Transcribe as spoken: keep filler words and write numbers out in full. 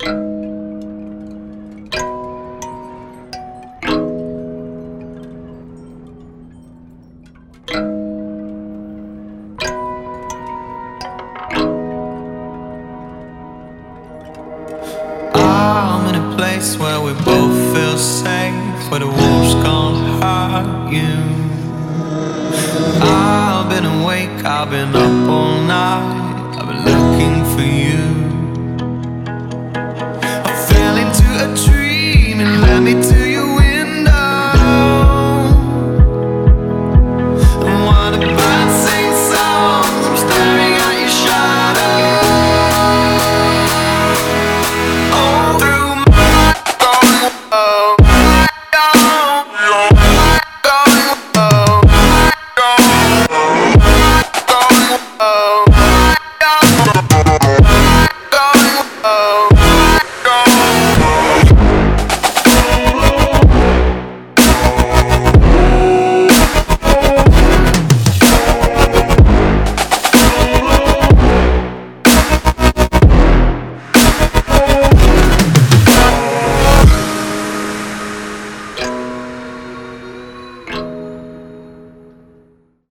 I'm in a place where we both feel safe, where the wolves can't hurt you. I've been awake, I've been up all night, I've been looking for you. I fell into a dream and led me to